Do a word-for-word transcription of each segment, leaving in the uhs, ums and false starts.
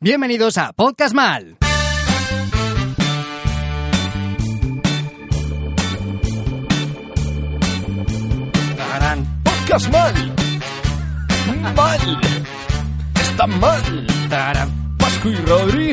Bienvenidos a Podcast Mal. Tarán. Podcast Mal. Mal. Está mal. Tarán. Pascu y Rodri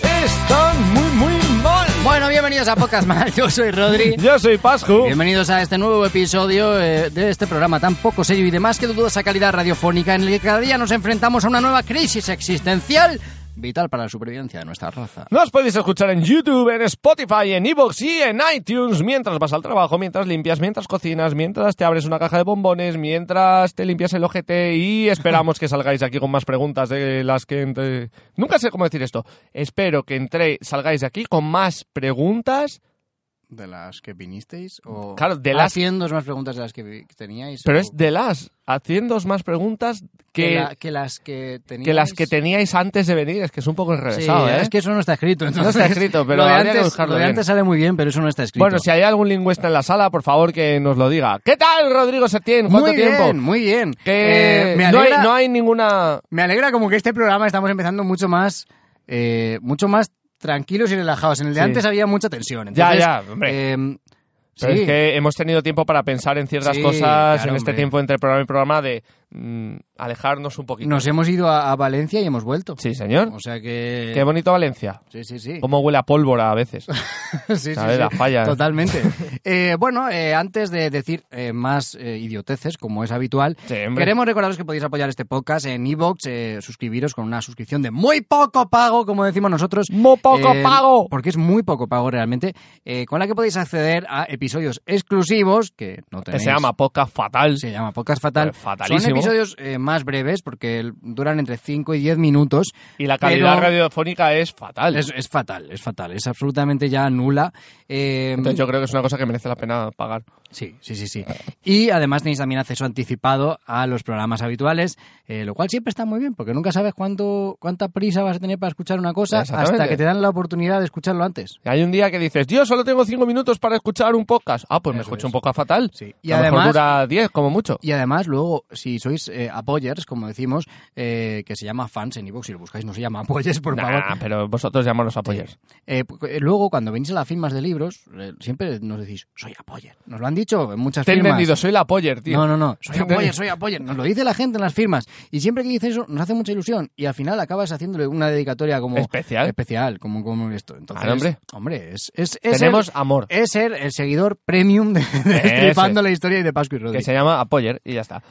están muy, muy mal. Bueno, bienvenidos a Podcast Mal. Yo soy Rodri. Yo soy Pascu. Bienvenidos a este nuevo episodio eh, de este programa tan poco serio y de más que dudosa calidad radiofónica, en el que cada día nos enfrentamos a una nueva crisis existencial vital para la supervivencia de nuestra raza. Nos podéis escuchar en YouTube, en Spotify, en iVoox y en iTunes mientras vas al trabajo, mientras limpias, mientras cocinas, mientras te abres una caja de bombones, mientras te limpias el ojete, y esperamos que salgáis aquí con más preguntas de las que... Entre... Nunca sé cómo decir esto. Espero que entre... salgáis de aquí con más preguntas... ¿De las que vinisteis? O Claro, de las... haciendo más preguntas de las que vi- teníais. Pero o... es de las... Haciéndoos más preguntas que... que, la- que las que teníais. que las que teníais antes de venir. Es que es un poco Sí, enrevesado, ¿eh? es que eso no está escrito. Entonces, No está escrito, pero lo de habría que antes, buscarlo lo de bien. antes sale muy bien, pero eso no está escrito. Bueno, si hay algún lingüista en la sala, por favor que nos lo diga. ¿Qué tal, Rodrigo Setién? ¿Cuánto muy tiempo? bien, muy bien. Que Eh, me, no, hay, alegra, no hay ninguna... me alegra como que este programa estamos empezando mucho más, eh, mucho más tranquilos y relajados. En el de Sí. antes había mucha tensión. Ya, Entonces, ya, hombre. eh, Pero sí. es que hemos tenido tiempo para pensar en ciertas Sí, cosas claro, en este hombre. tiempo entre programa y programa de mm, alejarnos un poquito. Nos hemos ido a, a Valencia y hemos vuelto. Sí, señor. O sea que... Qué bonito Valencia. Sí, sí, sí. Cómo huele a pólvora a veces. sí, sí, ¿Sabes? sí. Las fallas. Totalmente. Eh, bueno, eh, antes de decir eh, más eh, idioteces, como es habitual, Sí, hombre. queremos recordaros que podéis apoyar este podcast en iVoox, eh, suscribiros con una suscripción de muy poco pago, como decimos nosotros. ¡Muy poco Eh, pago! Porque es muy poco pago realmente, eh, con la que podéis acceder a episodios exclusivos que no Que tenéis. se llama Podcast Fatal. Se llama Podcast Fatal. Pues fatalísimo. Son episodios eh, más breves porque el- duran entre cinco y diez minutos. Y la calidad pero- radiofónica es fatal. Es, es fatal, es fatal, es absolutamente ya nula. Eh, Entonces yo creo que es una cosa que merece la pena pagar. Sí, sí, sí, sí. Y además tenéis también acceso anticipado a los programas habituales, eh, lo cual siempre está muy bien, porque nunca sabes cuánto cuánta prisa vas a tener para escuchar una cosa Exactamente. hasta que te dan la oportunidad de escucharlo antes. Hay un día que dices, yo solo tengo cinco minutos para escuchar un podcast. Ah, pues me Eso escucho es. un podcast fatal. Sí. Y a lo mejor además- dura diez, como mucho. Y además, luego, si sois eh, apoyers, como decimos, eh, que se llama fans en iVoox, si lo buscáis no se llama apoyers, por Nah, favor. pero vosotros llamaros apoyers. Eh, pu- eh, luego, cuando venís a las firmas de libros, eh, siempre nos decís, soy apoyer. Nos lo han dicho en muchas Te he firmas. entendido, soy la apoyer, tío. No, no, no. Soy Te he apoyer, entendido. soy apoyer. Nos lo dice la gente en las firmas. Y siempre que dice eso, nos hace mucha ilusión. Y al final acabas haciéndole una dedicatoria como... Especial. Especial, como, como esto. Entonces, Claro, hombre. Hombre, es, es, es Tenemos ser, amor, es ser el seguidor premium de, de Ese. Destripando la Historia y de Pascu y Rodri. que se llama apoyer y ya está.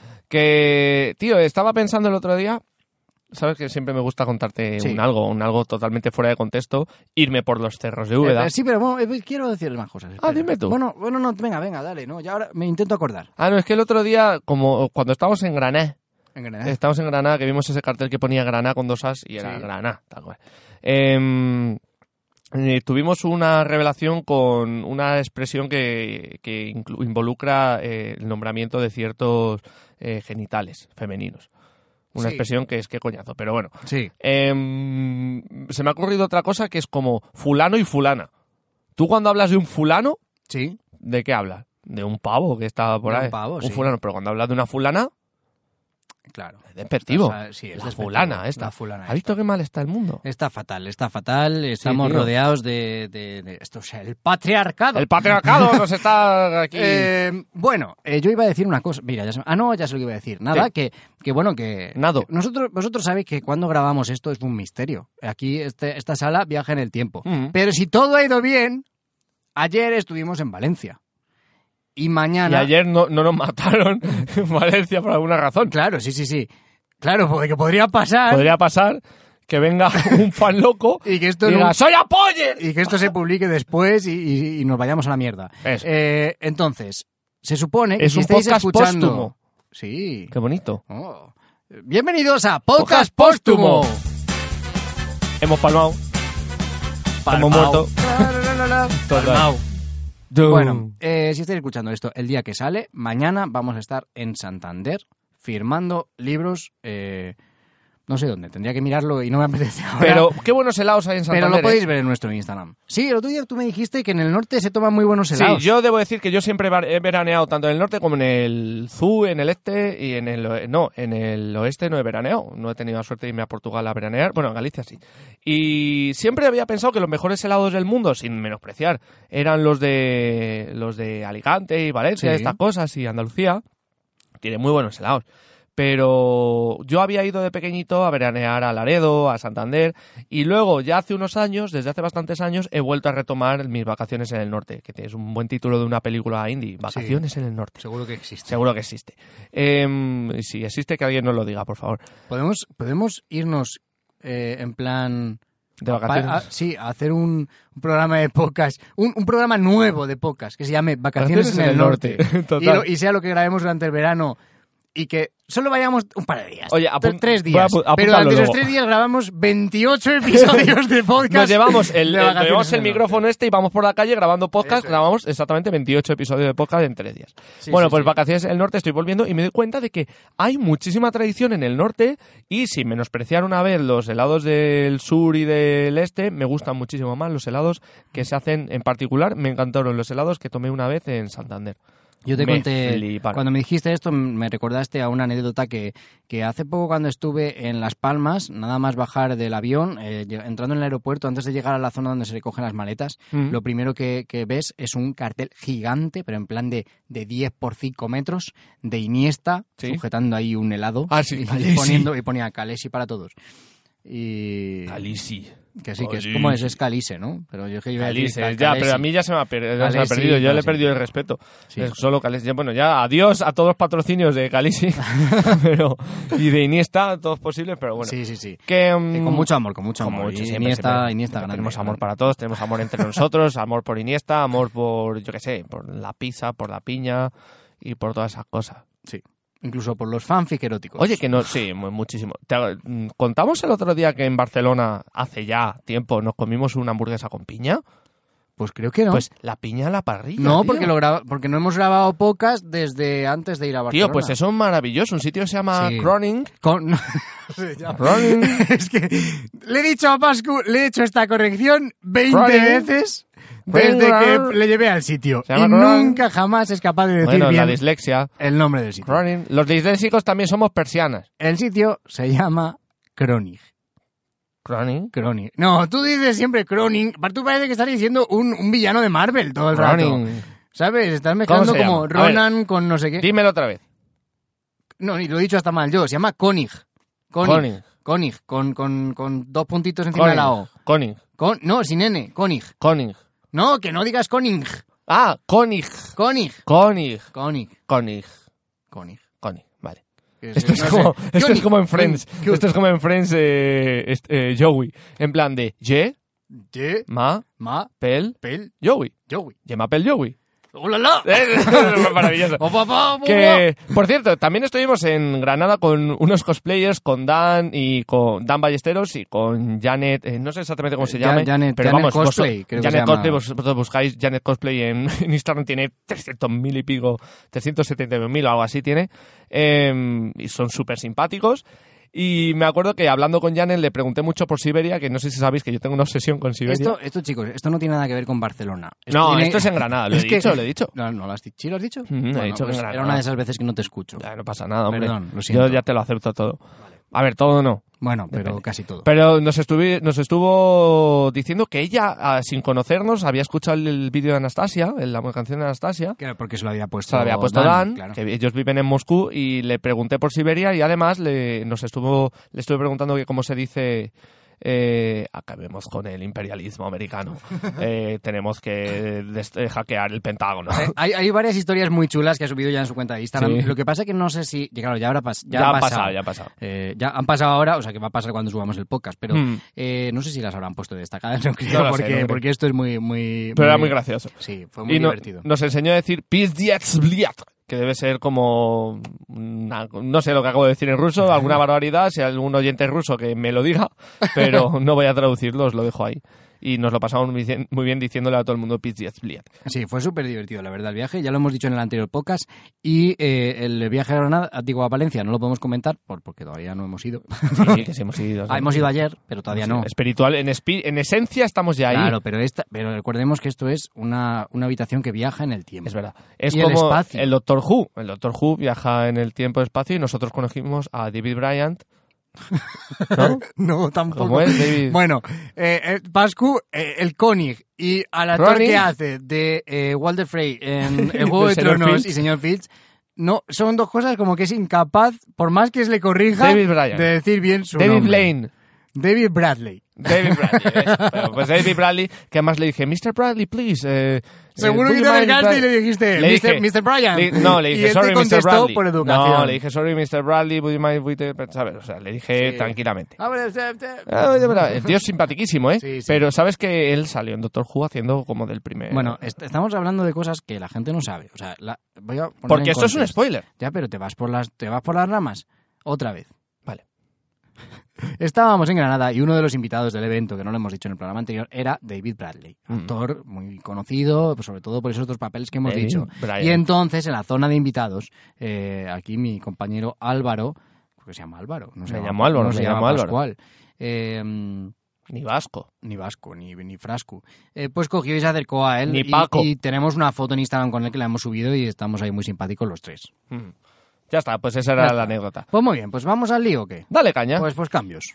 Que, tío, estaba pensando el otro día, sabes que siempre me gusta contarte Sí. un algo, un algo totalmente fuera de contexto, irme por los cerros de Úbeda. Eh, eh, sí, pero bueno, eh, quiero decir más cosas. espera. Ah, dime tú. Bueno, bueno, no, venga, venga, dale. No, ya ahora me intento acordar. Ah, no, es que el otro día, como cuando estábamos en Granada, En Granada. estábamos en Granada, que vimos ese cartel que ponía Granada con dos as y era Sí. Granada, tal cual. Em, eh, tuvimos una revelación con una expresión que, que inclu- involucra eh, el nombramiento de ciertos eh, genitales femeninos. Una Sí. expresión que es que coñazo, pero bueno. Sí. Em, se me ha ocurrido otra cosa que es como fulano y fulana. Tú cuando hablas de un fulano, Sí. ¿de qué hablas? De un pavo que estaba por De un ahí. pavo, sí. fulano, pero cuando hablas de una fulana, Claro. es despectivo. O sea, sí, es la despectivo. fulana esta. La fulana ¿Has visto esta. qué mal está el mundo? Está fatal, está fatal. Estamos tío. rodeados de, de- de esto, o sea, el patriarcado. El patriarcado nos está aquí. Eh, bueno, eh, yo iba a decir una cosa. Mira, ya se- ah, no, ya sé lo que iba a decir. Nada, Sí. que, que bueno, que. Nado. que nosotros, vosotros sabéis que cuando grabamos esto es un misterio. Aquí, este, esta sala viaja en el tiempo. Mm. Pero si todo ha ido bien, ayer estuvimos en Valencia. Y Y mañana. ayer no, no nos mataron en Valencia por alguna razón. Claro, sí, sí, sí. Claro, porque podría pasar. Podría pasar que venga un fan loco Y que esto y no- diga ¡soy apoyer! y que esto se publique después y, y- y nos vayamos a la mierda. Eso. Eh, entonces, se supone que Es si un estáis podcast escuchando... póstumo. Sí. Qué bonito. Oh. Bienvenidos a Podcast Podcast Póstumo. Póstumo. Hemos palmado. Palmao. Hemos muerto. Total. Palmao. Dum. Bueno, eh, si estáis escuchando esto el día que sale, mañana vamos a estar en Santander firmando libros, eh, No sé dónde, tendría que mirarlo y no me apetece ahora. Pero qué buenos helados hay en Santander. Pero lo podéis ¿eh? ver en nuestro Instagram. Sí, el otro día tú me dijiste que en el norte se toman muy buenos helados. Sí, yo debo decir que yo siempre he veraneado tanto en el norte como en el sur, en el este y en el... No, en el oeste no he veraneado. No he tenido la suerte de irme a Portugal a veranear. Bueno, en Galicia sí. Y siempre había pensado que los mejores helados del mundo, sin menospreciar, eran los de los de Alicante y Valencia, Sí. estas cosas, y Andalucía. Tienen muy buenos helados. Pero yo había ido de pequeñito a veranear a Laredo, a Santander, y luego ya hace unos años, desde hace bastantes años, he vuelto a retomar mis vacaciones en el norte, que es un buen título de una película indie, Vacaciones Sí. en el norte. Seguro que existe. Seguro que existe. Eh, si existe, que alguien nos lo diga, por favor. Podemos, podemos irnos eh, en plan... De vacaciones. Pa- a- sí, a hacer un, un programa de podcast, un, un programa nuevo de podcast que se llame Vacaciones, en el, norte. Total. Y, lo- y sea lo que grabemos durante el verano y que solo vayamos un par de días. Oye, Tre- apun- tres voy a días. apu- Pero apúntalo durante esos luego. tres días grabamos veintiocho episodios de podcast. Nos llevamos el, de el- Vacaciones llevamos en el el micrófono norte. este y vamos por la calle grabando podcast. Eso es. Grabamos exactamente veintiocho episodios de podcast en tres días. Sí, bueno, sí, pues sí. Vacaciones en el norte estoy volviendo y me doy cuenta de que hay muchísima tradición en el norte y sin menospreciar una vez los helados del sur y del este, me gustan muchísimo más los helados que se hacen en particular. Me encantaron los helados que tomé una vez en Santander. Yo te Me conté, fliparon. cuando me dijiste esto, me recordaste a una anécdota que, que hace poco cuando estuve en Las Palmas, nada más bajar del avión, eh, lleg- entrando en el aeropuerto, antes de llegar a la zona donde se recogen las maletas, Mm. lo primero que, que ves es un cartel gigante, pero en plan de, de diez por cinco metros, de Iniesta, Sí. sujetando ahí un helado, Ah, sí, y, Calesi. poniendo, y ponía Calesi para todos. Y... Calisi. Que sí, que es Calisi. como es, es Calise, ¿no? Pero yo que iba a decir Calices, Cal- ya, Calesi. pero a mí ya se me ha, per- ya se me ha Calesi, perdido, yo le he Calesi. perdido el respeto. Sí. Es solo Calesi. Ya, bueno, ya adiós a todos los patrocinios de Calisi pero, y de Iniesta, todos posibles, pero bueno. Sí, sí, sí. Que, mm, Que con mucho amor, con mucho con amor. mucho, Y siempre, Iniesta, siempre. Iniesta grande. Tenemos amor para todos, tenemos amor entre nosotros, amor por Iniesta, amor por, yo qué sé, por la pizza, por la piña y por todas esas cosas. Sí. Incluso por los fanfic eróticos. Oye, que no, sí, mu- muchísimo. Te hago- mm, contamos el otro día que en Barcelona, hace ya tiempo, nos comimos una hamburguesa con piña. Pues creo que no. Pues la piña a la parrilla. no, tío. porque, lo graba- porque no hemos grabado podcast desde antes de ir a Barcelona. Tío, pues eso es maravilloso. Un sitio que se llama Sí. Croning. Con... no, se llama- Croning. es que le he dicho a Pascu, le he hecho esta corrección veinte Cronin. veces desde que le llevé al sitio. Se llama Y Cronin. nunca jamás es capaz de decir Bueno, bien la dislexia. el nombre del sitio. Croning. Los disléxicos también somos persianas. El sitio se llama Kronig. Croning. Kronig. No, tú dices siempre Kroning. Tú parece que estás diciendo un, un villano de Marvel todo el rato. Croning. ¿Sabes? Estás mezclando se como llama? A ver. Ronan con no sé qué. Dímelo otra vez. No, ni lo he dicho hasta mal yo. Se llama Konig. Konig. Konig. Konig. Con, con, con dos puntitos encima de la O. Koning. Con, no, sin N. Konig. Koning. No, que no digas Koning. Ah, Konig. Konig. Konig. Konig. Konig. Konig. Konig. Vale. Que Esto es, no como, sé. esto es Konig. como en Friends. Konig. Esto es como en Friends, eh, este, eh, Joey. En plan de Ye, Ye, Ma, ma, Pel, pel, Joey. Joey. Yema Pel Joey. ¡Hola! Es maravilloso. Opa, opa, opa. Que, por cierto, también estuvimos en Granada con unos cosplayers, con Dan y con Dan Ballesteros y con Janet, eh, no sé exactamente cómo se Eh, llama, Janet- pero Janet vamos, vos- Cosplay, creo que Janet se llama. Cosplay, vosotros buscáis Janet Cosplay en, en Instagram, tiene trescientos mil y pico, trescientos setenta y nueve mil o algo así tiene, eh, y son súper simpáticos. Y me acuerdo que hablando con Janet le pregunté mucho por Siberia, que no sé si sabéis que yo tengo una obsesión con Siberia. Esto, esto, chicos, esto no tiene nada que ver con Barcelona. no, tiene- esto es en Granada, lo he Es que- dicho, lo he dicho. No, no lo has dicho. ¿Sí lo has dicho? Mm, he Bueno, dicho que pues en Granada. era una de esas veces que no te escucho. Ya, no pasa nada, hombre. Perdón, lo siento. Yo ya te lo acepto todo. A ver, todo no. Bueno, pero Depende. casi todo. Pero nos, estuvi- nos estuvo diciendo que ella, ah, sin conocernos, había escuchado el, el vídeo de Anastasia, la canción de Anastasia. Claro, porque se lo había puesto Se la había puesto Dan, claro. que ellos viven en Moscú, y le pregunté por Siberia y además le, nos estuvo, le estuve preguntando que cómo se dice... Eh, acabemos con el imperialismo americano. Eh, tenemos que des- eh, hackear el Pentágono. Eh, Hay, hay varias historias muy chulas que ha subido ya en su cuenta de Instagram. Sí. Lo que pasa es que no sé si... Claro, ya habrá pas- ya Ya ha ha pasado. pasado, ya ha pasado. Eh, ya han pasado ahora, o sea que va a pasar cuando subamos el podcast, pero Hmm. eh, no sé si las habrán puesto destacadas, no creo, No lo sé, porque, no creo. porque esto es muy... muy Pero era muy gracioso. Sí, fue muy Y no- divertido. nos enseñó a decir «Pizdietsbliat», que debe ser como... una- no sé lo que acabo de decir en ruso, alguna barbaridad, si hay algún oyente ruso que me lo diga, pero no voy a traducirlo, os lo dejo ahí. y nos lo pasamos muy bien, muy bien diciéndole a todo el mundo Pizzi Bliat. Sí, fue súper divertido, la verdad, el viaje. Ya lo hemos dicho en el anterior podcast. Y eh, el viaje a Granada, digo, a Valencia, no lo podemos comentar por, porque todavía no hemos ido. Sí, que sí hemos ido. Ah, hemos ido ayer, pero todavía no. Espiritual, en, espi- en esencia estamos ya ahí. Claro, pero, esta, pero recordemos que esto es una, una habitación que viaja en el tiempo. Es verdad. Es y el como espacio. el Doctor Who. El Doctor Who viaja en el tiempo y espacio y nosotros conocimos a David Bryant. ¿No? No, tampoco. ¿Cómo es, David? Bueno, eh, eh, Pascu, eh, el Koenig y al actor Ronnie. que hace de eh, Walter Frey en El Juego de Señor Tronos Fields. y Señor Fields, no, son dos cosas como que es incapaz, por más que se le corrija, David Bryant. de decir bien su David nombre. Blaine. David Bradley. David Bradley. ¿ves? Pero, pues David Bradley, que además le dije, mister Bradley, please. Eh, Seguro eh, que would te you mind acercaste y Brad-" le dijiste, Le mister dije- mister Bryant. le- no, le Y dije, él te sorry, mister contestó Bradley. por educación. No, le dije, sorry, mister Bradley, would you mind with the-" ¿sabes? O sea, le dije Sí. tranquilamente. Ah, bueno, este- este- Ah, de verdad, el tío es simpaticísimo, ¿eh? Sí, sí. Pero sabes que él salió en Doctor Who haciendo como del primer... Bueno, est- estamos hablando de cosas que la gente no sabe. O sea, la- voy a poner porque en esto es un contexto. spoiler. Ya, pero te vas por las, te vas por las ramas. Otra vez. Vale. Estábamos en Granada y uno de los invitados del evento, que no lo hemos dicho en el programa anterior, era David Bradley, Mm. actor muy conocido, pues sobre todo por esos dos papeles que hemos David dicho. Bryant. Y entonces, en la zona de invitados, eh, aquí mi compañero Álvaro, creo que se llama Álvaro, no se Me llama- llamo Álvaro, no me se llamo llama Álvaro. Pascual, eh, Ni vasco. ni Vasco, ni, ni Frascu, eh, pues cogió y se acercó a él. Ni y- Paco. Y, tenemos una foto en Instagram con él que la hemos subido y estamos ahí muy simpáticos los tres. Mm. Ya está, pues esa era Ya la está. anécdota. Pues muy bien, pues vamos al lío, ¿o qué? Dale caña. Pues, pues cambios.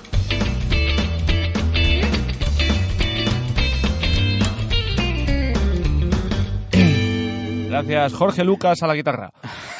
Gracias, Jorge Lucas a la guitarra.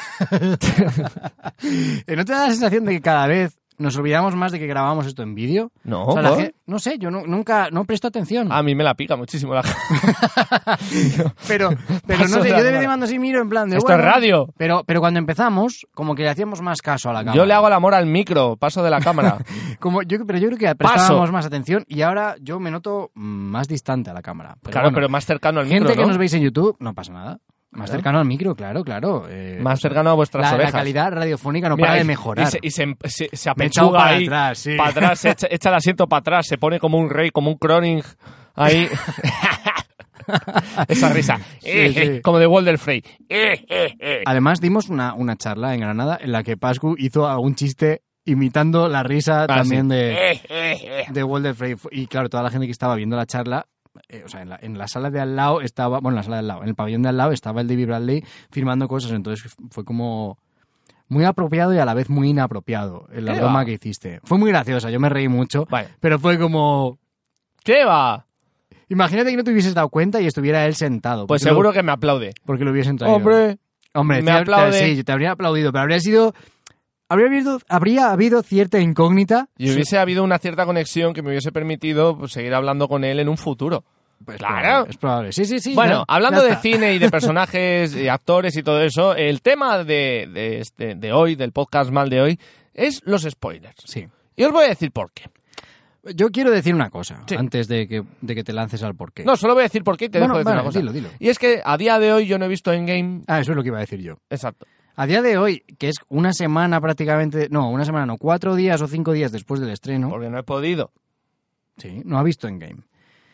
¿Eh, ¿No te da la sensación de que cada vez nos olvidamos más de que grabamos esto en vídeo? No, O sea, la ¿por? gen- no sé, yo no- nunca no presto atención. A mí me la pica muchísimo la pero pero Paso no sé, de yo la de vez en cámara. cuando sí miro en plan de Esto bueno, es radio. Pero, pero cuando empezamos, como que le hacíamos más caso a la cámara. Yo le hago el amor al micro, paso de la cámara. Como yo, pero yo creo que prestábamos más atención y ahora yo me noto mm, más distante a la cámara. Pero claro, bueno, pero más cercano al gente micro, que ¿no? nos veis en YouTube, no pasa nada. Más Claro. cercano al micro, claro, claro. eh, Más cercano a vuestras la, la orejas. calidad radiofónica no Mira, para y- de mejorar. Y se, y se, se, se Me he echado apechuga para ahí, atrás, sí. para atrás, se echa, echa el asiento para atrás, se pone como un rey, como un Croning ahí. Esa risa. Eh, sí. eh, como de Walter Frey. Eh, eh, eh. Además, dimos una, una charla en Granada en la que Pascu hizo algún chiste imitando la risa Ah, también sí. de, Eh, eh, eh. de Walter Frey. Y claro, toda la gente que estaba viendo la charla, eh, o sea, en la, en la sala de al lado estaba, bueno, en la sala de al lado, en el pabellón de al lado estaba el David Bradley firmando cosas, entonces fue como muy apropiado y a la vez muy inapropiado en la ¿Qué broma va? que hiciste. Fue muy graciosa, yo me reí mucho, Vale. pero fue como... ¿Qué va? Imagínate que no te hubieses dado cuenta y estuviera él sentado. Pues porque seguro lo, que me aplaude. porque lo hubiesen traído. Hombre, Hombre, me te- te- aplaude. sí, yo te habría aplaudido, pero habría sido... Habría habido, habría habido cierta incógnita. y hubiese habido una cierta conexión que me hubiese permitido pues, seguir hablando con él en un futuro. Pues Claro. probable, es probable. Sí, sí, sí. Bueno, ya- hablando ya de está. cine y de personajes y actores y todo eso, el tema de, de, este, de hoy, del podcast mal de hoy, es los spoilers. Sí. Y os voy a decir por qué. Yo quiero decir una cosa, Sí. antes de que, de que te lances al porqué. No, solo voy a decir por qué y te Bueno, dejo decir vale, una cosa. dilo, dilo. Y es que a día de hoy yo no he visto Endgame. Ah, eso es lo que iba a decir yo. Exacto. A día de hoy, que es una semana prácticamente... No, una semana no, cuatro días o cinco días después del estreno. Porque no he podido. Sí, no ha visto Endgame.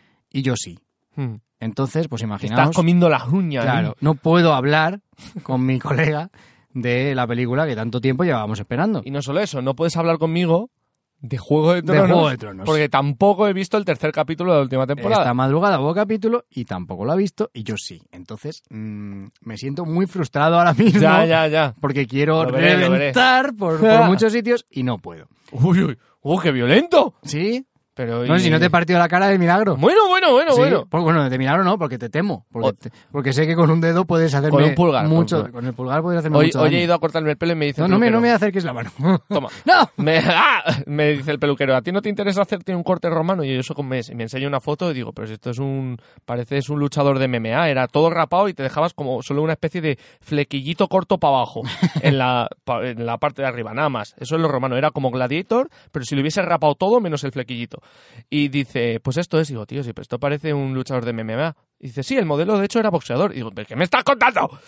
Y yo sí. Hmm. Entonces, pues Estás imaginaos... comiendo las uñas. Claro, ¿eh? no puedo hablar con mi colega de la película que tanto tiempo llevábamos esperando. Y no solo eso, no puedes hablar conmigo de Juego de De Tronos. Juego de Tronos. Porque tampoco he visto el tercer capítulo de la última temporada. Esta madrugada hubo capítulo y tampoco lo ha visto y yo sí. Entonces, mmm, me siento muy frustrado ahora mismo. Ya, ya, ya. Porque quiero Lo veré, lo veré. reventar por, por muchos sitios y no puedo. Uy, uy, uy, qué violento. ¿Sí? Pero, No sé y- si no te he partido la cara de milagro. Bueno, bueno, bueno, Sí, bueno. por- bueno, de milagro no, porque te temo. Porque, O- te- porque sé que con un dedo puedes hacerme Con un pulgar, con mucho. un Con, el pulgar puedes hacerme Hoy, mucho hoy daño. he ido a cortarme el pelo y me dice No, el no me, no peluquero, me acerques la mano. Toma. ¡No! Me, ¡ah! me dice el peluquero, ¿a ti no te interesa hacerte un corte romano? Y yo eso con mes. Y me enseña una foto y digo, pero si esto es un... Pareces un luchador de M M A. Era todo rapado y te dejabas como solo una especie de flequillito corto para abajo. en, la, pa- en la parte de arriba, nada más. Eso es lo romano. Era como Gladiator, pero si lo hubiese rapado todo menos el flequillito. Y dice, pues esto es. Y digo, tío, sí, pero esto parece un luchador de M M A. Y dice, sí, el modelo de hecho era boxeador. Y digo, ¿pero qué me estás contando?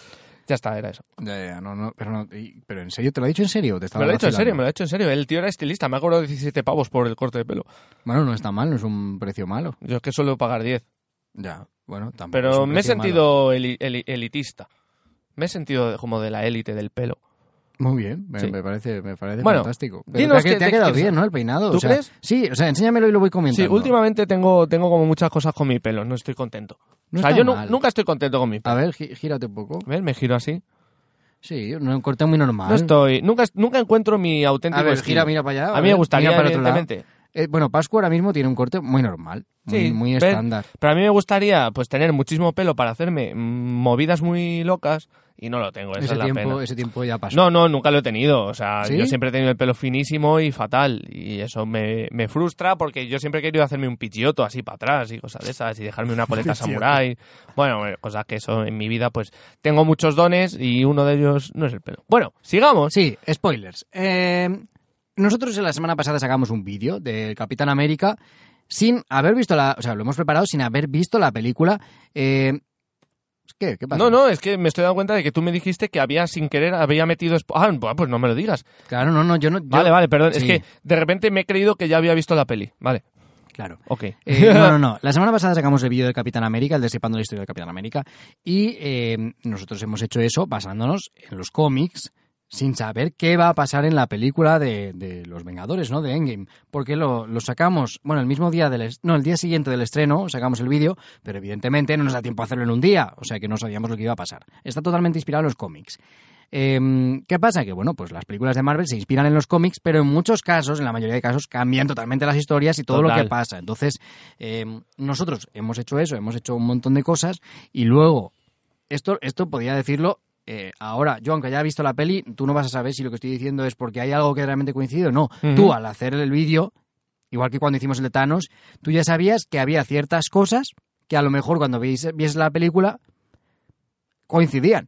Ya está, era eso. Ya, ya, no, no, pero, no, y- pero ¿en serio? ¿Te lo ha dicho en serio? ¿Te estaba Me lo ha dicho en vacilando? serio, me lo ha dicho en serio. El tío era estilista, me ha cobrado diecisiete pavos por el corte de pelo. Bueno, no está mal, no es un precio malo. Yo es que suelo pagar diez. Ya, bueno, tampoco es Pero un me he precio malo. sentido eli- eli- elitista. Me he sentido como de la élite del pelo. Muy bien, me, Sí. me parece, me parece Bueno, fantástico. Pero dinos te, ha- que- te ha de qué quedado quieres bien, ¿no? El peinado. ¿Tú o sea, crees? Sí, o sea, enséñamelo y lo voy Sí, comentando. últimamente tengo, tengo como muchas cosas con mi pelo, no estoy contento. No o sea, está yo nu- mal. nunca estoy contento con mi pelo. A ver, gí- gírate un poco. ¿Ves? Me giro así. Sí, un corte muy normal. No estoy, nunca, nunca encuentro mi auténtico A ver, estilo. gira, mira para allá. A mí me ver, gustaría, mira para otro lado. evidentemente. Eh, bueno, Pascua ahora mismo tiene un corte muy normal, muy, Sí, muy ¿ves? estándar. Pero a mí me gustaría pues tener muchísimo pelo para hacerme mm, movidas muy locas y no lo tengo, esa Ese es la tiempo, pena. ese tiempo ya pasó. No, no, nunca lo he tenido. O sea, ¿Sí? yo siempre he tenido el pelo finísimo y fatal. Y eso me, me frustra porque yo siempre he querido hacerme un pichioto así para atrás y cosas de esas y dejarme una coleta samurái. Bueno, eh, cosas que eso en mi vida pues tengo muchos dones y uno de ellos no es el pelo. Bueno, sigamos. Sí, spoilers. Eh, nosotros en la semana pasada sacamos un vídeo del Capitán América sin haber visto la... O sea, lo hemos preparado sin haber visto la película. Eh, ¿Qué? ¿Qué pasa? No, no, es que me estoy dando cuenta de que tú me dijiste que había sin querer, había metido... spo- Ah, bueno, pues no me lo digas. Claro, no, no, yo no... yo- Vale, vale, perdón. Es Sí, que de repente me he creído que ya había visto la peli. Vale, Claro. ok. Eh, no, no, no. La semana pasada sacamos el vídeo del Capitán América, el Destripando la historia del Capitán América, y eh, nosotros hemos hecho eso basándonos en los cómics, sin saber qué va a pasar en la película de, de Los Vengadores, ¿no? De Endgame. Porque lo, lo sacamos, bueno, el mismo día del... est- No, el día siguiente del estreno sacamos el vídeo, pero evidentemente no nos da tiempo a hacerlo en un día, o sea que no sabíamos lo que iba a pasar. Está totalmente inspirado en los cómics. Eh, ¿Qué pasa? Que, bueno, pues las películas de Marvel se inspiran en los cómics, pero en muchos casos, en la mayoría de casos, cambian totalmente las historias y todo lo Total. que pasa. Entonces, eh, nosotros hemos hecho eso, hemos hecho un montón de cosas y luego, esto, esto podría decirlo eh, ahora, yo aunque haya visto la peli, tú no vas a saber si lo que estoy diciendo es porque hay algo que realmente coincide o no. Ujú. Tú, al hacer el vídeo, igual que cuando hicimos el de Thanos, tú ya sabías que había ciertas cosas que a lo mejor cuando vies, vies la película coincidían.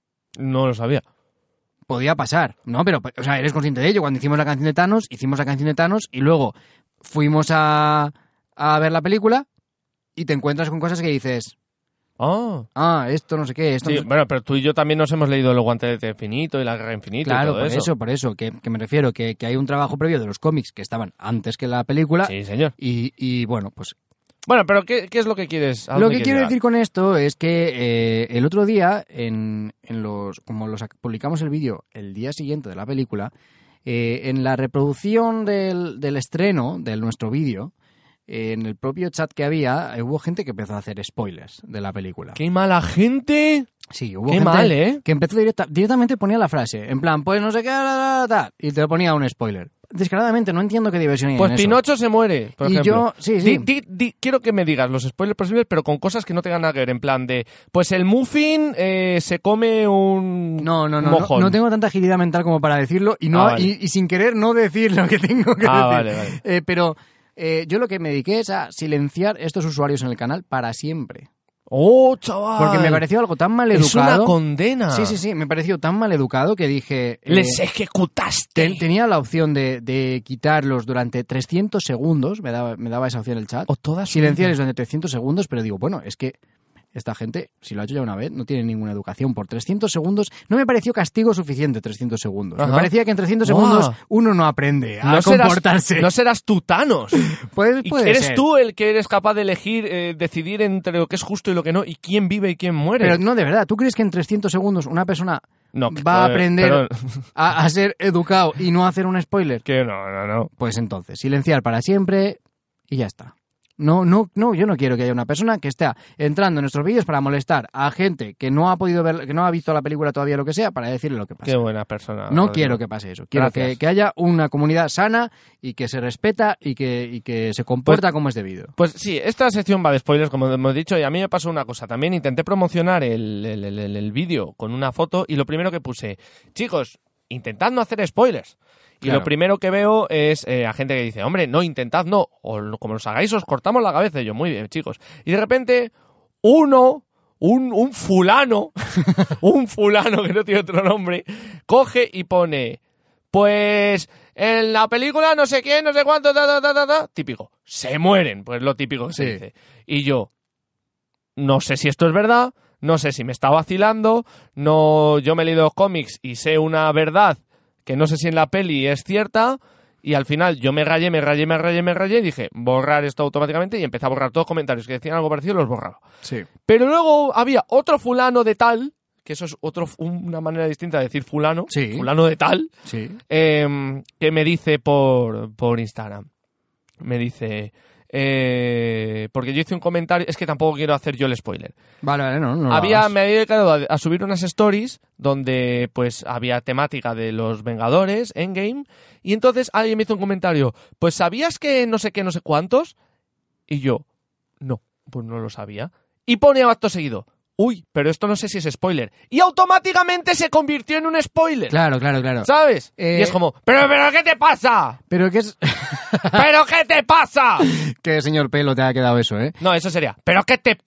No lo sabía. Podía pasar, ¿no? Pero, o sea, eres consciente de ello. Cuando hicimos la canción de Thanos, hicimos la canción de Thanos y luego fuimos a, a ver la película y te encuentras con cosas que dices, Ah, ah, esto no sé qué, esto sí, no sé... bueno, pero tú y yo también nos hemos leído los guantes de infinito y la guerra infinita Claro, y todo por eso, por eso, que, que me refiero, que, que hay un trabajo previo de los cómics que estaban antes que la película Sí, señor. y, y, bueno, pues Bueno, pero ¿qué, qué es lo que quieres? ¿A lo dónde que quieres quiero llegar? decir con esto es que eh, el otro día, en, en los como los ac- publicamos el vídeo el día siguiente de la película, eh, en la reproducción del, del estreno de nuestro vídeo, eh, en el propio chat que había, eh, hubo gente que empezó a hacer spoilers de la película. ¡Qué mala gente! Sí, hubo Qué gente mal, ¿eh? que empezó directa, directamente ponía la frase, en plan, pues no sé qué, tal, tal, y te ponía un spoiler. Descaradamente, no entiendo qué diversión hay Pues en eso. Pinocho se muere, por Y ejemplo. yo- sí, sí. Di- di- di- quiero que me digas los spoilers posibles, pero con cosas que no tengan nada que ver. En plan de, pues el muffin eh, se come un No, no, no, mojón. no, no tengo tanta agilidad mental como para decirlo y no Ah, vale. y, y sin querer no decir lo que tengo que Ah, decir. vale, vale. Eh, pero eh, yo lo que me dediqué es a silenciar estos usuarios en el canal para siempre. ¡Oh, chaval! Porque me pareció algo tan mal Es una educado. condena. Sí, sí, sí, me pareció tan mal educado que dije... eh, Les ejecutaste. ten- tenía la opción de, de quitarlos durante trescientos segundos, me daba, me daba esa opción el chat. O toda su Silenciarles vida. durante trescientos segundos, pero digo, bueno, es que esta gente, si lo ha hecho ya una vez, no tiene ninguna educación. Por trescientos segundos, no me pareció castigo suficiente trescientos segundos. Ajá. Me parecía que en trescientos Guau. segundos uno no aprende a No serás, comportarse. no serás tú Thanos. Puede- Y puede eres ser. tú el que eres capaz de elegir, eh, decidir entre lo que es justo y lo que no, y quién vive y quién muere. Pero no, de verdad, ¿tú crees que en trescientos segundos una persona No, va a eh, aprender perdón. a, a ser educado y no a hacer un spoiler? Que no, no, no. Pues entonces, silenciar para siempre y ya está. No, no, no, yo no quiero que haya una persona que esté entrando en nuestros vídeos para molestar a gente que no ha podido ver, que no ha visto la película todavía, lo que sea, para decirle lo que pasa. Qué buena persona. No Rodrigo. quiero que pase eso. Quiero Gracias. que, que haya una comunidad sana y que se respeta y que, y que se comporta como es debido. Pues sí, esta sección va de spoilers, como hemos dicho, y a mí me pasó una cosa. También intenté promocionar el, el, el- el- el vídeo con una foto y lo primero que puse, chicos, intentad no hacer spoilers. Y Claro. lo primero que veo es eh, a gente que dice, hombre, no, intentad no, o lo- como los hagáis os cortamos la cabeza. Y yo, muy bien, chicos. Y de repente, uno, un, un fulano, un fulano que no tiene otro nombre, coge y pone, pues en la película no sé quién, no sé cuánto, ta, ta, ta, ta, ta, típico, se mueren, pues lo típico que se Sí. dice. Y yo, no sé si esto es verdad, no sé si me está vacilando, no, yo me he leído los cómics y sé una verdad que no sé si en la peli es cierta, y al final yo me rayé, me rayé, me rayé, me rayé, y dije, borrar esto automáticamente, y empecé a borrar todos los comentarios que decían algo parecido, los borraba. Sí. Pero luego había otro fulano de tal, que eso es otro, una manera distinta de decir fulano, Sí. fulano de tal, Sí. eh, que me dice por, por Instagram, me dice... Eh, porque yo hice un comentario, es que tampoco quiero hacer yo el spoiler. Vale, vale, no, no lo Había, hagas. me había dedicado a, a subir unas stories donde pues había temática de los Vengadores, Endgame, y entonces alguien me hizo un comentario, pues ¿sabías que no sé qué, no sé cuántos? Y yo, no, pues no lo sabía. Y pone acto seguido, uy, pero esto no sé si es spoiler. Y automáticamente se convirtió en un spoiler. Claro, claro, claro. ¿Sabes? Eh, Y es como, pero, pero, ¿qué te pasa? Pero que es... ¿Pero qué te pasa? que señor pelo te ha quedado eso, ¿eh? No, eso sería, ¿pero qué te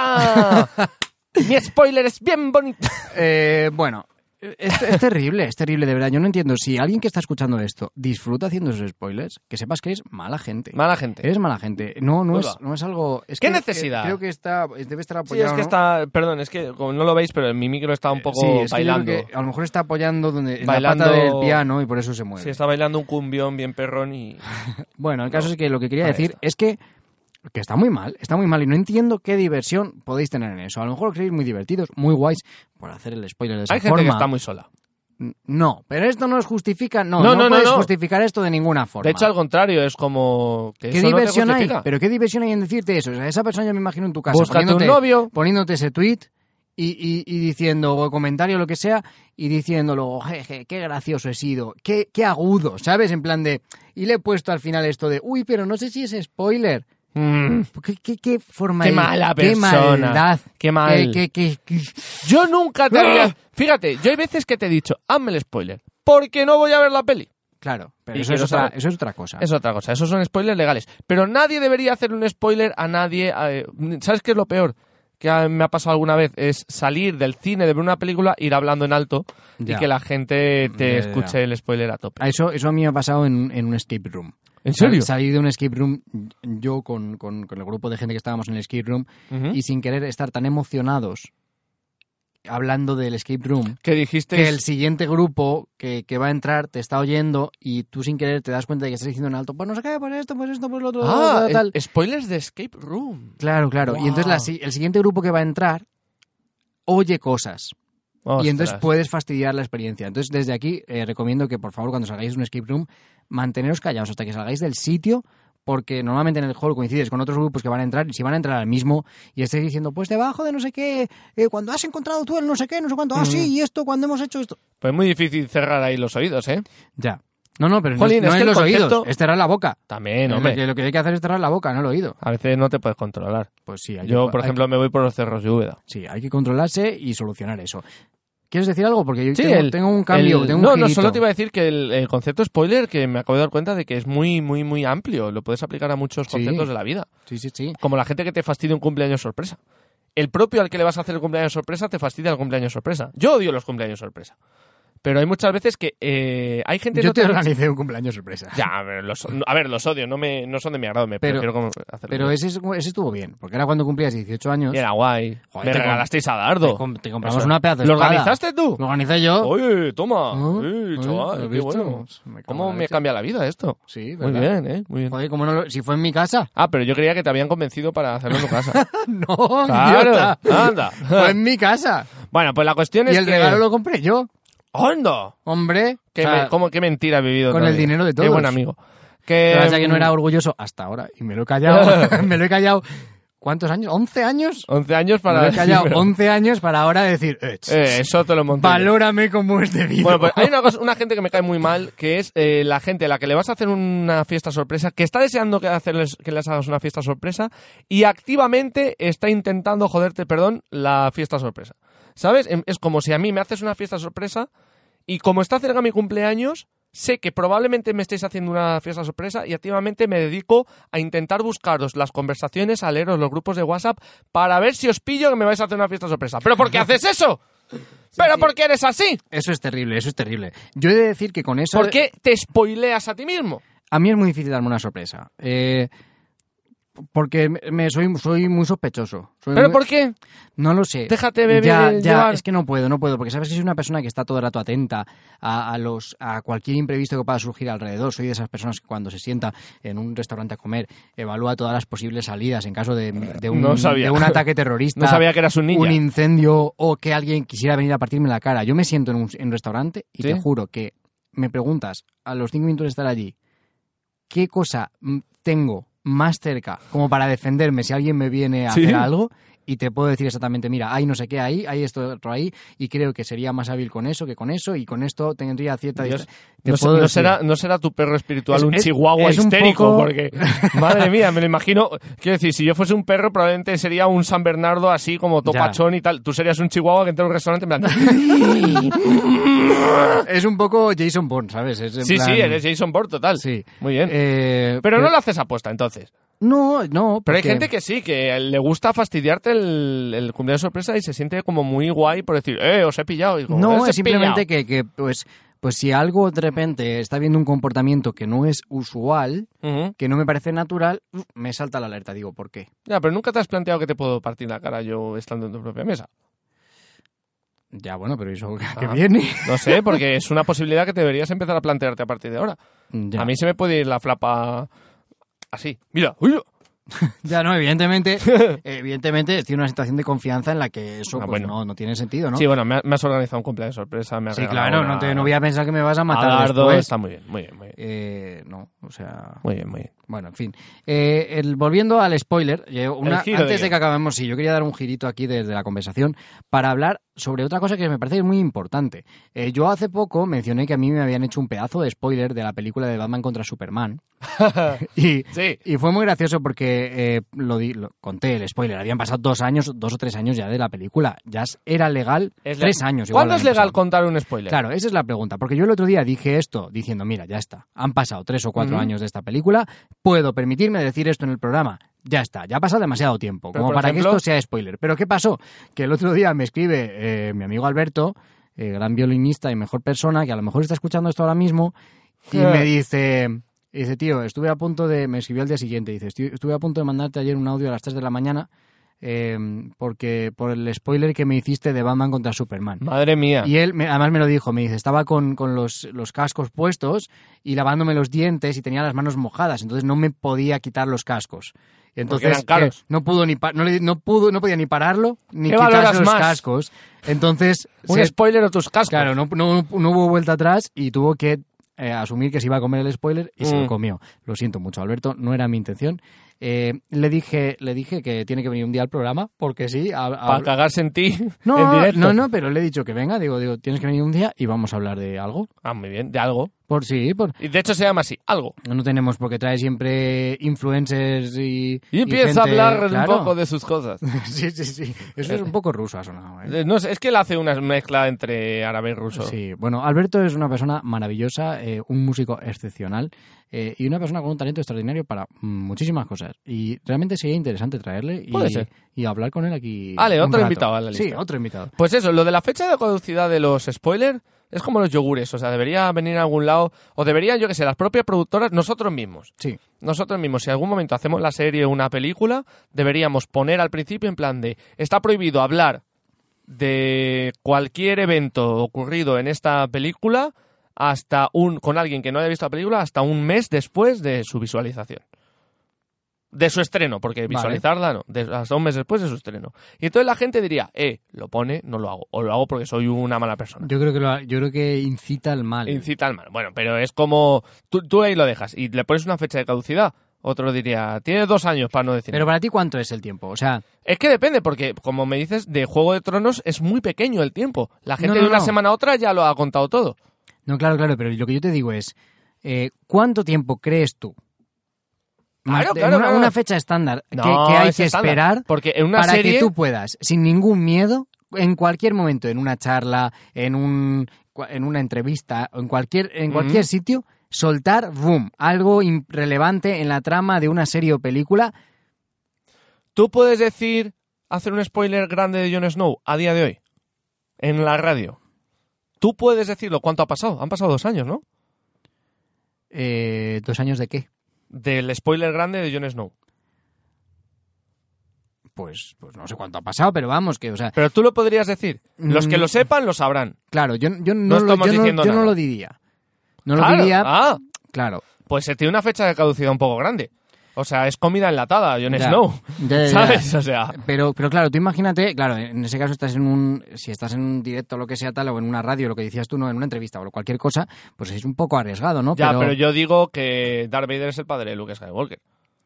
pasa? Mi spoiler es bien bonito. Eh, bueno, es, es terrible, es terrible, de verdad. Yo no entiendo. Si alguien que está escuchando esto disfruta haciendo esos spoilers, que sepas que es mala gente. Mala gente. Eres mala gente. No, no, Muy es, va. no es algo... Es ¿Qué que, necesidad? eh, creo que está, debe estar Sí, apoyado, es que ¿no? está, perdón, es que como no lo veis, pero mi micro está un poco Sí, es que yo bailando. creo que a lo mejor está apoyando donde, en Bailando- la pata del piano y por eso se mueve. Sí, está bailando un cumbión bien perrón y... Bueno, el caso No. es que lo que quería Ahí decir está. es que, que está muy mal, está muy mal y no entiendo qué diversión podéis tener en eso. A lo mejor creéis muy divertidos, muy guays, por hacer el spoiler de esa Hay gente forma. que está muy sola. No, pero esto no os justifica, no, No, no, no, no, puedes no. justificar esto de ninguna forma. De hecho, al contrario, es como... Que ¿Qué eso no te diversión hay? justifica. Pero qué diversión hay en decirte eso. O sea, esa persona yo me imagino en tu casa Búscate poniéndote, un novio. poniéndote ese tweet y, y, y diciendo, o comentario o lo que sea, y diciéndolo, jeje, qué gracioso he sido, qué, qué agudo, ¿sabes? En plan de, y le he puesto al final esto de, uy, pero no sé si es spoiler. Mm, ¿Qué, qué, qué forma Qué hay? mala Qué persona. maldad. Qué mal. Qué, qué, qué- qué- Yo nunca te había... Fíjate, yo hay veces que te he dicho, hazme el spoiler, porque no voy a ver la peli. Claro, pero Y eso es, quiero otra, saber. eso es otra cosa. Es otra cosa, esos son spoilers legales. Pero nadie debería hacer un spoiler a nadie. eh, ¿Sabes qué es lo peor que a- me ha pasado alguna vez? Es salir del cine de ver una película, ir hablando en alto Ya. y que la gente te Ya, ya, escuche ya. el spoiler a tope. A Eso, eso a mí me ha pasado en, en un escape room. ¿En serio? Sal- Salí de un escape room, yo con, con- con el grupo de gente que estábamos en el escape room, Ujú. y sin querer estar tan emocionados hablando del escape room, Que dijiste... que el siguiente grupo que, que va a entrar te está oyendo y tú sin querer te das cuenta de que estás diciendo en alto, pues no sé qué, pues esto, pues esto, pues lo otro, Ah, tal, tal. es- spoilers de Escape Room. Claro, claro. Y entonces la si- el siguiente grupo que va a entrar oye cosas. Y entonces Ostras. puedes fastidiar la experiencia. Entonces, desde aquí, eh, recomiendo que, por favor, cuando salgáis de un escape room, manteneros callados hasta que salgáis del sitio, porque normalmente en el hall coincides con otros grupos que van a entrar, y si van a entrar al mismo, y estáis diciendo, pues debajo de no sé qué, eh, cuando has encontrado tú el no sé qué, no sé cuánto, ah, sí, y esto, cuando hemos hecho esto. Pues muy difícil cerrar ahí los oídos, ¿eh? Ya. No, no, pero no Jolín, es, no es es que el los concepto- oídos, es cerrar la boca. También, Lo hombre. que, lo que hay que hacer es cerrar la boca, no el oído. A veces no te puedes controlar. Pues sí, hay Yo, que, por hay ejemplo, me voy por los cerros de Úbeda. que- sí, hay que controlarse y solucionar eso. ¿Quieres decir algo? Porque yo Sí, tengo, el- tengo un cambio, el- tengo un no, no, girito. solo te iba a decir que el, el concepto spoiler, que me acabo de dar cuenta de que es muy, muy, muy amplio. Lo puedes aplicar a muchos Sí. conceptos de la vida. Sí, sí, sí. Como la gente que te fastidia un cumpleaños sorpresa. El propio al que le vas a hacer el cumpleaños sorpresa te fastidia el cumpleaños sorpresa. Yo odio los cumpleaños sorpresa. Pero hay muchas veces que eh, hay gente... Yo no te tan- organicé un cumpleaños sorpresa. Ya, a ver, los, a ver, los odio, no, me, no son de mi agrado, me Pero- prefiero como hacerlo. Pero ese, es- ese estuvo bien, porque era cuando cumplías dieciocho años. Y era guay. Joder, me te regalasteis a Te, Dardo. com- te compramos Eso. una pedazo de ¿Lo espada. organizaste tú? Lo organicé yo. Oye, toma. Ah, Eh, ah, chaval, ¿lo has qué visto? bueno. Me cago ¿Cómo en la me leche. cambia la vida esto? Sí, Muy ¿verdad? bien, ¿eh? Muy bien. Joder, ¿cómo no lo- si fue en mi casa. Ah, pero yo creía que te habían convencido para hacerlo en tu casa. No, Claro, idiota. anda. Fue en mi casa. Bueno, pues la cuestión Y es el que... regalo lo compré yo. ¡Anda! Hombre. Qué, o sea, me- cómo- qué mentira he vivido con todo el día. dinero de Qué todos. buen amigo. Que, lo que pasa es que no era orgulloso hasta ahora. Y me lo he callado. me lo he callado. ¿Cuántos años? ¿once años? once años Me para... lo he callado Sí, pero- once años para ahora decir, eh, ch, Eh, eso te lo monté yo. valórame como es debido. Bueno, pues hay una, cosa, una gente que me cae muy mal, que es eh, la gente a la que le vas a hacer una fiesta sorpresa, que está deseando que, hacerles, que les hagas una fiesta sorpresa y activamente está intentando joderte, perdón, la fiesta sorpresa. ¿Sabes? Em- Es como si a mí me haces una fiesta sorpresa y como está cerca mi cumpleaños, sé que probablemente me estéis haciendo una fiesta sorpresa y activamente me dedico a intentar buscaros las conversaciones, a leeros los grupos de WhatsApp para ver si os pillo que me vais a hacer una fiesta sorpresa. ¿Pero por qué haces eso? ¿Pero sí. por qué eres así? Eso es terrible, eso es terrible. Yo he de decir que con eso... ¿Por qué te spoileas a ti mismo? A mí es muy difícil darme una sorpresa. Eh, Porque me soy, soy muy sospechoso. Soy ¿Pero muy... por qué? No lo sé. Déjate beber, ya, ya, llevar. Es que no puedo, no puedo, porque sabes que soy una persona que está todo el rato atenta a, a los a cualquier imprevisto que pueda surgir alrededor. Soy de esas personas que cuando se sienta en un restaurante a comer evalúa todas las posibles salidas en caso de, de, un, No sabía. de un ataque terrorista, No sabía que eras un ninja. un incendio o que alguien quisiera venir a partirme la cara. Yo me siento en un, en un restaurante y ¿Sí? te juro que me preguntas a los cinco minutos de estar allí qué cosa mm, tengo más cerca como para defenderme si alguien me viene a ¿Sí? hacer algo, y te puedo decir exactamente, mira, hay no sé qué ahí, hay esto otro ahí, y creo que sería más hábil con eso que con eso, y con esto tendría cierta Dios, distancia. Te no, puedo no decir. será, no será tu perro espiritual Es- un es- chihuahua es un histérico, poco- porque, madre mía, me lo imagino. Quiero decir, si yo fuese un perro, probablemente sería un San Bernardo así como topachón y tal. Tú serías un chihuahua que entra en un restaurante en plan... Es un poco Jason Bourne, ¿sabes? Es en Sí, plan- sí, eres Jason Bourne, total. Sí. Muy bien. Eh, pero no lo haces aposta, entonces. No, no. Pero hay porque- gente que sí, que le gusta fastidiarte el, el cumpleaños sorpresa y se siente como muy guay por decir, eh, os he pillado. Y digo, No, "Os he es simplemente pillado". que, que, pues, pues si algo de repente está viendo un comportamiento que no es usual, Ujú. que no me parece natural, uf, me salta la alerta. Digo, ¿por qué? Ya, pero nunca te has planteado que te puedo partir la cara yo estando en tu propia mesa. Ya, bueno, pero eso que Ah. viene. No sé, porque es una posibilidad que te deberías empezar a plantearte a partir de ahora. Ya. A mí se me puede ir la flapa así. Mira, uy, Ya, no, evidentemente, evidentemente estoy en una situación de confianza en la que eso Ah, pues, bueno. no, no tiene sentido, ¿no? Sí, bueno, me, ha- me has organizado un cumpleaños sorpresa. Me has Sí, regalado claro, una- no, te, no voy a pensar que me vas a matar a dardo, después. está muy bien, muy bien, muy bien. Eh, no, o sea... Muy bien, muy bien. Bueno, en fin. Eh, el- volviendo al spoiler, eh, una- El giro de antes de guión. que acabemos, sí, yo quería dar un girito aquí desde la conversación para hablar sobre otra cosa que me parece muy importante. Eh, yo hace poco mencioné que a mí me habían hecho un pedazo de spoiler de la película de Batman contra Superman. y, Sí. y fue muy gracioso porque eh, lo, di- lo- conté el spoiler. Habían pasado dos años, dos o tres años ya de la película. Ya era legal Es tres le- años. igual ¿Cuándo es habían legal pasado. contar un spoiler? Claro, esa es la pregunta. Porque yo el otro día dije esto diciendo, mira, ya está. Han pasado tres o cuatro Ujú. años de esta película. Puedo permitirme decir esto en el programa. Ya está, ya ha pasado demasiado tiempo. Pero, Como por para ejemplo- que esto sea spoiler. Pero ¿qué pasó? Que el otro día me escribe eh, mi amigo Alberto, eh, gran violinista y mejor persona, que a lo mejor está escuchando esto ahora mismo, y me dice... y dice, tío, estuve a punto de... Me escribió al día siguiente. Dice, "Estu- estuve a punto de mandarte ayer un audio a las tres de la mañana eh, porque por el spoiler que me hiciste de Batman contra Superman. Madre mía. Y él, me- además me lo dijo, me dice, estaba con, con los, los cascos puestos y lavándome los dientes y tenía las manos mojadas, entonces no me podía quitar los cascos. Y entonces eran caros. que no pudo ni pa- no, le- no pudo no podía ni pararlo ni ¿Qué quitarse valoras los más? cascos. Entonces Un se- spoiler o tus cascos. claro, no, no, no hubo vuelta atrás y tuvo que eh, asumir que se iba a comer el spoiler y se Mm. lo comió. Lo siento mucho, Alberto, no era mi intención. Eh, le dije le dije que tiene que venir un día al programa porque sí, a- a- Para cagarse en ti en no, directo. no, no, pero le he dicho que venga, digo, digo, tienes que venir un día y vamos a hablar de algo. Ah, muy bien, de algo. Por sí, por Y de hecho se llama así, algo. no tenemos por qué traer siempre influencers y Y empieza a gente- hablar claro. un poco de sus cosas. Sí, sí, sí. Eso es un poco ruso ha sonado, ¿eh? Eh, No sé, es que él hace una mezcla entre árabe y ruso. Sí, bueno, Alberto es una persona maravillosa, eh, un músico excepcional eh, y una persona con un talento extraordinario para mm, muchísimas cosas. Y realmente sería interesante traerle y, Puede ser. y hablar con él aquí. Vale, un otro rato. invitado a la Sí, lista. otro invitado. Pues eso, lo de la fecha de caducidad de los spoilers es como los yogures, o sea, debería venir a algún lado, o deberían, yo que sé, las propias productoras, nosotros mismos. Sí. Nosotros mismos, si en algún momento hacemos la serie o una película, deberíamos poner al principio en plan de, está prohibido hablar de cualquier evento ocurrido en esta película hasta un con alguien que no haya visto la película hasta un mes después de su visualización. De su estreno, porque Vale. visualizarla no, de- hasta un mes después de su estreno. Y entonces la gente diría, eh, lo pone, no lo hago, o lo hago porque soy una mala persona. Yo creo que lo, yo creo que incita al mal. Incita al mal. Bueno, pero es como, tú, tú ahí lo dejas y le pones una fecha de caducidad. Otro diría, tiene dos años para no decir. Pero para ti, ¿cuánto es el tiempo? O sea, Es que depende, porque como me dices, de Juego de Tronos es muy pequeño el tiempo. La gente No, no, de una no. semana a otra ya lo ha contado todo. no, claro, claro, pero lo que yo te digo es, eh, ¿cuánto tiempo crees tú? Más Claro, de- claro, una, claro. una fecha estándar que, No, que hay es que estándar, esperar porque en una para serie que tú puedas, sin ningún miedo, en cualquier momento, en una charla, en un en una entrevista, en cualquier en cualquier Ujú. sitio, soltar boom, algo im- relevante en la trama de una serie o película. tú puedes decir, hacer un spoiler grande de Jon Snow a día de hoy, en la radio. Tú puedes decirlo, ¿cuánto ha pasado? Han pasado dos años, ¿no? Eh, ¿Dos años de qué? Del spoiler grande de Jon Snow. pues, pues no sé cuánto ha pasado, pero vamos, que, o sea... Pero tú lo podrías decir. Los que lo sepan, lo sabrán. Claro, yo, yo, no, No lo, estamos yo, no, diciendo yo no nada. lo diría. No Claro. lo diría, Ah, claro. pues se tiene una fecha de caducidad un poco grande. O sea, es comida enlatada, Jon Ya. Snow. Ya, ya, ya. ¿Sabes? O sea... Pero, pero claro, tú imagínate, claro, en ese caso estás en un, si estás en un directo o lo que sea tal, o en una radio, lo que decías tú, no, en una entrevista o cualquier cosa, pues es un poco arriesgado, ¿no? Ya, pero... yo digo que Darth Vader es el padre de Luke Skywalker.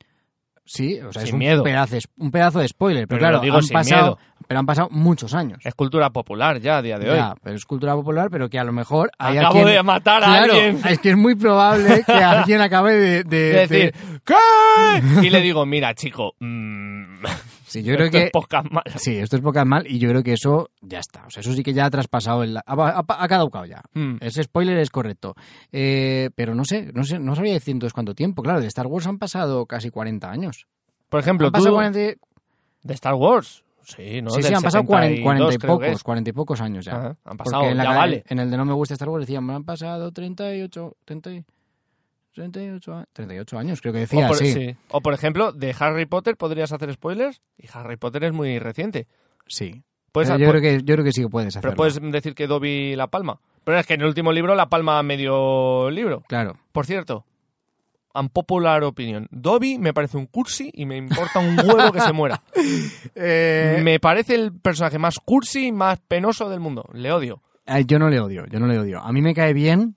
Sí, o sea, Sin es un miedo. pedazo, un pedazo de spoiler, pero, Pero lo claro, digo han sin pasado, miedo. pero han pasado muchos años. Es cultura popular ya a día de hoy. Ya, pero es cultura popular, pero que a lo mejor hay Acabo quien- de matar a Claro, alguien. es que es muy probable que alguien acabe de... de- De decir, de- ¿qué? Y le digo, mira, chico, mmm, Sí, yo creo esto que... es podcast malo. Sí, esto es poca mal y yo creo que eso ya está. O sea, eso sí que ya ha traspasado, el, ha, ha, ha caducado ya. Mm. Ese spoiler es correcto. Eh, pero no sé, no sé, no sabría decir entonces cuánto tiempo. Claro, de Star Wars han pasado casi cuarenta años. Por ejemplo, Han tú... pasado cuarenta... De Star Wars. Sí, ¿no? Sí, sí, Del han pasado setenta y cuarenta, cuarenta y dos, creo que pocos, es. cuarenta y pocos años ya. Ajá, han Porque pasado, en, la ya ca- vale. en el de No me gusta Star Wars decían, me han pasado treinta y ocho, treinta y- treinta y ocho, a- treinta y ocho años, creo que decía, o, por, sí. sí. O, por ejemplo, de Harry Potter podrías hacer spoilers y Harry Potter es muy reciente. Sí. Puedes, Pero yo, pu- creo que, yo creo que sí que puedes hacerlo. pero puedes decir que Dobby la palma. Pero es que en el último libro la palma medio libro. Claro. Por cierto, unpopular opinion. Dobby me parece un cursi y me importa un huevo que se muera. Eh, Me parece el personaje más cursi y más penoso del mundo. Le odio. Ay, yo no le odio, yo no le odio. A mí me cae bien,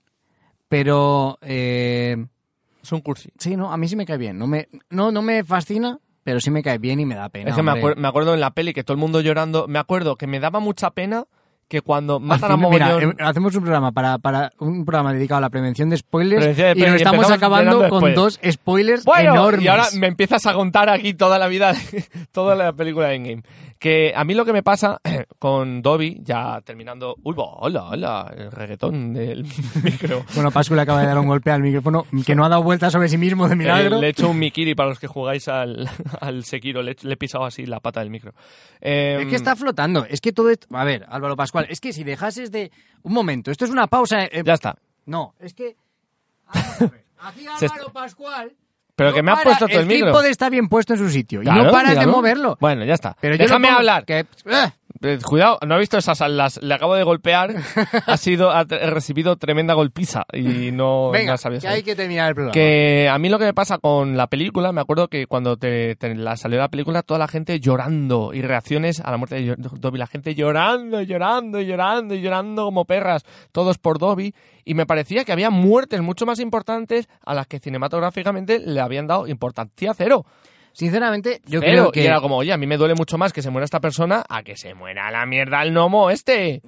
pero... eh, Es un cursi. sí, no, a mí sí me cae bien. No me, no, no me fascina, pero sí me cae bien y me da pena. Es que me, hombre. acuer- me acuerdo en la peli que todo el mundo llorando. Me acuerdo que me daba mucha pena que cuando Al matan a fin, mira, mogollón... eh, hacemos un programa para, para un programa dedicado a la prevención de spoilers Prevención de y spoilers, nos y estamos empezamos acabando llenando con spoilers. dos spoilers Bueno, enormes. y ahora me empiezas a contar aquí toda la vida, toda la película de Endgame. Que a mí lo que me pasa con Dobby, ya terminando... Uy, va, hola, hola, el reggaetón del micro. Bueno, Pascu le acaba de dar un golpe al micrófono que no ha dado vuelta sobre sí mismo de Eh, milagro. le he hecho un mikiri para los que jugáis al, al Sekiro, le, le he pisado así la pata del micro. Eh, Es que está flotando. Es que todo esto... A ver, Álvaro Pascual, es que si dejases de... Un momento, esto es una pausa... eh, Ya está. No, es que... Vamos a ver. Aquí Se Álvaro Pascual... Pero no que me has para- puesto todo el micro. trípode está bien puesto en su sitio y Claro, no paras de míralo. moverlo. Bueno, ya está. Pero yo Déjame lo pongo- hablar. que- ¡Ah! Eh, Cuidado, no ha visto esas las Le acabo de golpear. Ha sido ha tre- he recibido tremenda golpiza y no, Venga, no sabía que hay que terminar el programa. Que a mí lo que me pasa con la película, me acuerdo que cuando te, te- la salió la película, toda la gente llorando y reacciones a la muerte de Dobby, la gente llorando, llorando, llorando y llorando como perras, todos por Dobby, y me parecía que había muertes mucho más importantes a las que cinematográficamente le habían dado importancia cero. Sinceramente, yo Cero. creo que... Y era como, oye, a mí me duele mucho más que se muera esta persona a que se muera la mierda el gnomo este.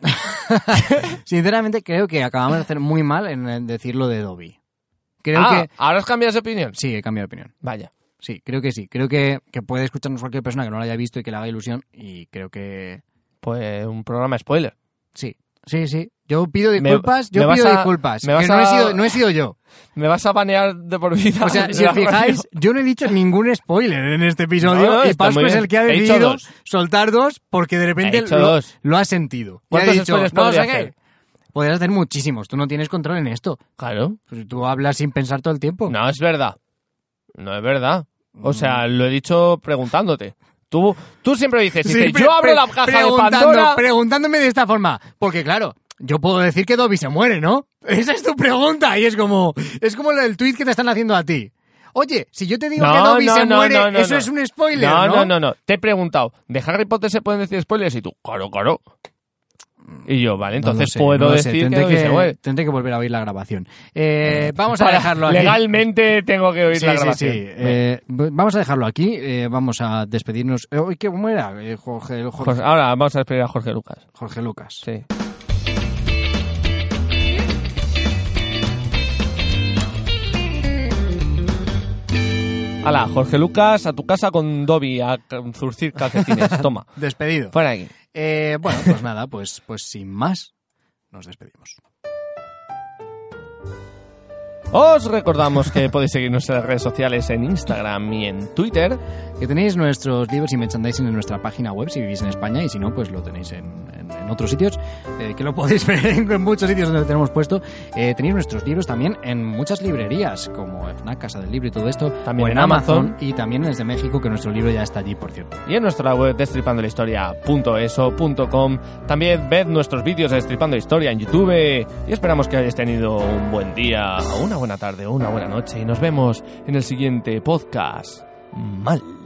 Sinceramente, creo que acabamos de hacer muy mal en en decir lo de Dobby. Creo ah, que... ¿ahora has cambiado de opinión? Sí, he cambiado de opinión. Vaya. Sí, creo que sí. Creo que, que puede escucharnos cualquier persona que no lo haya visto y que le haga ilusión. Y creo que... Pues un programa spoiler. Sí, sí, sí. Yo pido Me- disculpas, me yo vas pido a- disculpas. me vas que no, he a- sido, no he sido yo. Me vas a banear de por vida. O sea, de si la os fijáis, radio. yo no he dicho ningún spoiler en este episodio No, no, y está Pascu muy es bien. el que ha He dicho decidido dos. soltar dos porque de repente He dicho lo, dos. lo ha sentido. Y ha ¿Cuántos dicho, spoilers no podría sé qué. hacer? Podrías hacer muchísimos. Tú no tienes control en esto. Claro. Pues tú hablas sin pensar todo el tiempo. No es verdad. No es verdad. O sea, Mm. lo he dicho preguntándote. Tú, tú siempre dices, Sí, dices, pre- yo abro pre- la caja de preguntando- Pandora. Preguntándome de esta forma. Porque claro, yo puedo decir que Dobby se muere, ¿no? Esa es tu pregunta y es como es como el tweet que te están haciendo a ti. Oye, si yo te digo No, que Dobby no, se no, muere, no, no, eso no. es un spoiler, no, ¿no? no, no, no. Te he preguntado, ¿de Harry Potter se pueden decir spoilers? Y tú, claro, claro. Y yo, vale, No lo entonces sé, puedo no lo sé. decir Tendré que Dobby que, se muere. tendré que volver a oír la grabación. Eh, vamos a Para- dejarlo aquí. Legalmente tengo que oír Sí, la sí, grabación. sí. Eh, vamos a dejarlo aquí. eh, vamos a despedirnos. Eh, ¿qué, ¿Cómo era? Eh, Jorge, Jorge, Jorge- ahora vamos a despedir a Jorge Lucas. Jorge Lucas. Sí. Hala, Jorge Lucas, a tu casa con Dobby a zurcir calcetines. Toma, Despedido. fuera de aquí. Eh, bueno, pues nada, pues, pues sin más, nos despedimos. Os recordamos que podéis seguir nuestras redes sociales en Instagram y en Twitter. Que tenéis nuestros libros y merchandising en nuestra página web si vivís en España, y si no, pues lo tenéis en, en, en otros sitios, eh, que lo podéis ver en, en muchos sitios donde lo tenemos puesto. Eh, tenéis nuestros libros también en muchas librerías, como FNAC, Casa del Libro y todo esto. También o en en Amazon, Amazon. Y también desde México, que nuestro libro ya está allí, por cierto. Y en nuestra web destripando la historia punto eso punto com. También ved nuestros vídeos de Destripando la Historia en YouTube. Y esperamos que hayáis tenido un buen día, o una buena tarde, o una buena noche. Y nos vemos en el siguiente podcast. Mal.